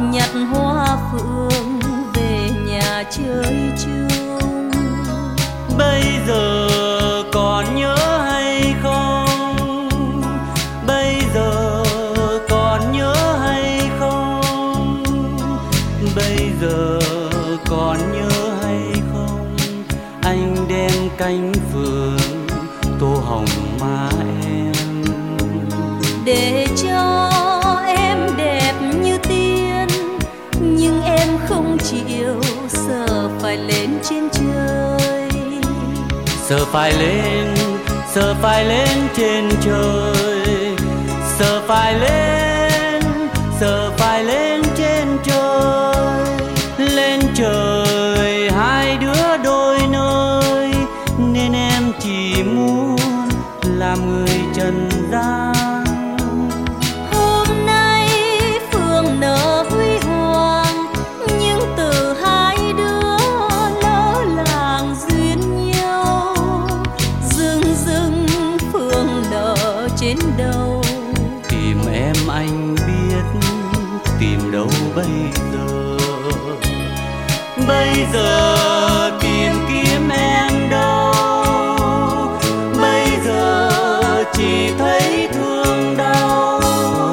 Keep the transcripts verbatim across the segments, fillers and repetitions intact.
nhặt hoa phượng về nhà chơi chung. Bây giờ còn nhớ hay không? Bây giờ còn nhớ hay không? Bây giờ còn nhớ hay không? Anh đem cánh phượng tô hồng má em, để cho em đẹp như tiên, nhưng em không chịu, sợ phải lên trên trời. Sợ phải lên, sợ phải lên trên trời, sợ phải lên, sợ phải lên trên trời. Lên trời hai đứa đôi nơi, nên em chỉ muốn làm người trần gian. Hôm nay phượng nở huy hoàng, nhưng từ hai đứa lỡ làng duyên nhau. Rừng rừng phượng nở trên đầu, Tìm em anh biết tìm đâu bây giờ. Bây giờ tìm kiếm em đâu, bây giờ chỉ thấy thương đau.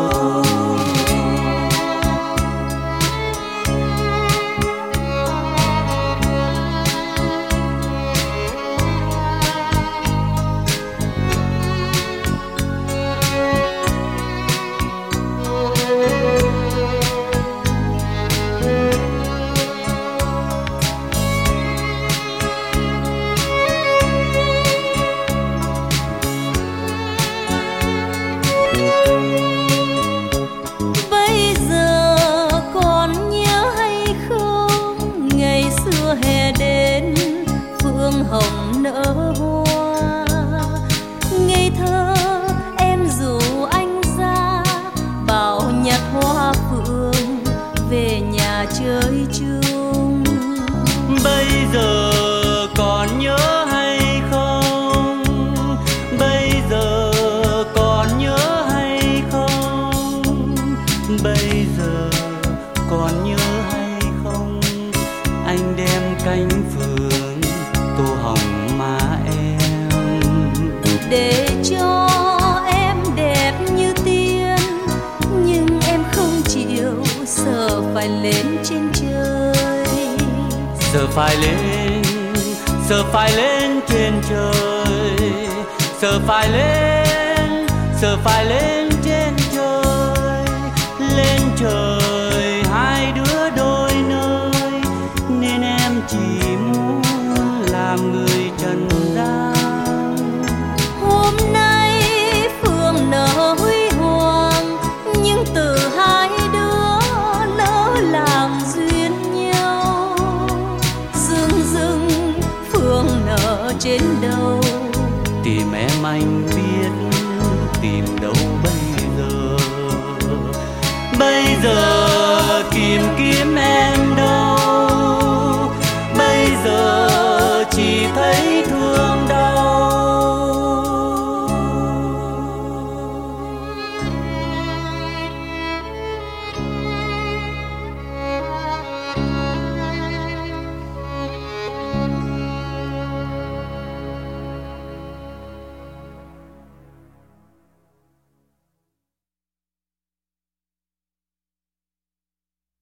bây giờ còn nhớ hay không? Ngày xưa hè đến phương hồng nở hoa, ngây thơ em rủ anh ra bảo nhặt hoa phượng về nhà chơi chung. Bây giờ còn nhớ hay không? Bây giờ còn nhớ hay không? Bây giờ còn nhớ hay không? Anh đem cánh phượng tô hồng má em, để cho em đẹp như tiên, nhưng em không chịu, sợ phải lên trên trời. sợ phải lên, sợ phải lên trên trời, sợ phải lên, sợ phải lên trên trời. Lên trời hai đứa đôi nơi, nên em chỉ muốn làm người trần gian. Hôm nay phượng nở huy hoàng, nhưng từ hai đứa lỡ làng duyên nhau. Rừng rừng phượng nở trên đầu, Tìm em anh biết tìm đâu bây giờ. Bây giờ